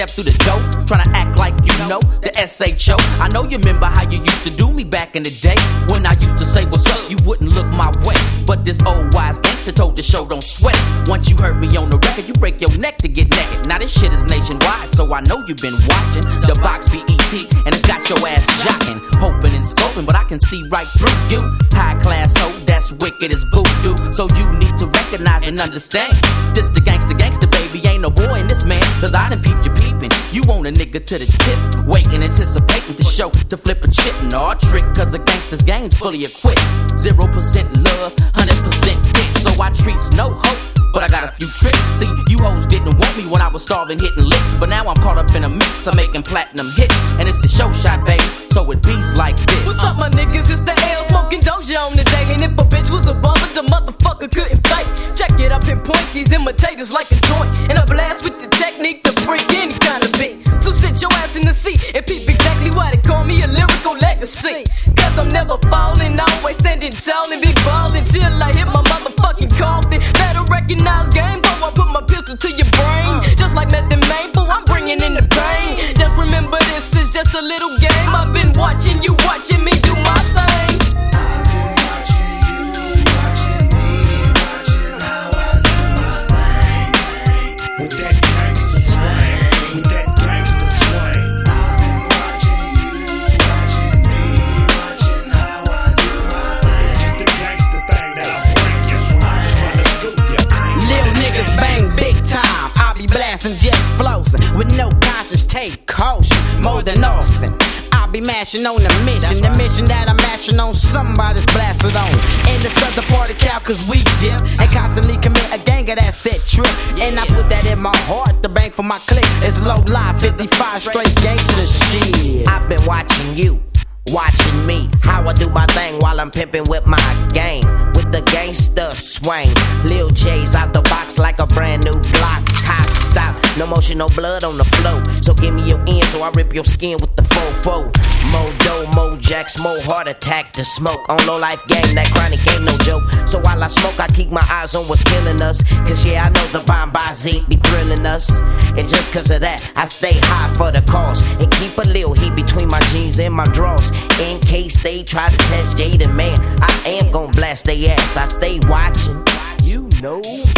step through the door, tryna act like you know the SHO. I know you remember how you used to do me back in the day, when I used to say what's up, you wouldn't look my way. But this old wise gangster told the show don't sweat it. Once you heard me on the record, you break your neck to get naked. Now this shit is nationwide, so I know you've been watching the box BET, and it's got your ass jocking, hoping and scoping, but I can see right through you. High class hoe, that's wicked as voodoo. So you need to recognize and understand, this the gangster, baby, ain't no boy in this man. Cause I done peeped you peeping, you want a nigga to the tip, waiting, anticipating for show to flip a chip. No trick, cause a gangster's game's fully equipped. 0% love, 100% dick. So I treats no hope, but I got a few tricks. See, you hoes didn't want me when I was starving, hitting licks, but now I'm caught up in a mix of making platinum hits, and it's the show shot, baby, so it beats like this. What's up, my niggas? It's the L, smoking Doja on the day. And if a bitch was a bummer, the motherfucker couldn't fight. Check it up and point these imitators like a joint, and a blast with the technique to freak any kind of beat. So sit your ass in the seat and peep exactly why they call me a lyrical legacy. Cause I'm never falling, always standing tall and be ballin' till I hit my motherfucking coffin. Better recognize game, bro, I put my pistol to your brain. Just like Method Man, bro, I'm bringing in the pain. Just remember this is just a little game. I've been watching you, watching me do my thing. Blasting just flows with no conscience, take caution more than often. I'll be mashing on the mission, the mission that I'm mashing on, somebody's blasted on. In the southern part of Cal, cause we dip and constantly commit a gang of that set trip. And I put that in my heart, the bank for my clique is low life, 55 straight gangster shit. I've been watching you, watching me, how I do my thing while I'm pimping with my game, with the gangster swing. Lil J's out the box like a brand new Glock. Hot stop, no motion, no blood on the flow. So give me your end, so I rip your skin with the fofo. More dough, more jacks, more heart attack than smoke. On low life game, that chronic ain't no joke. So while I smoke, I keep my eyes on what's killing us. Cause yeah, I know the Von Bazzi be thrilling us. And just cause of that, I stay high for the cause. And keep a little heat between my jeans and my drawers, in case they try to test Jaden, man, I am gon' blast they ass. I stay watching, you know.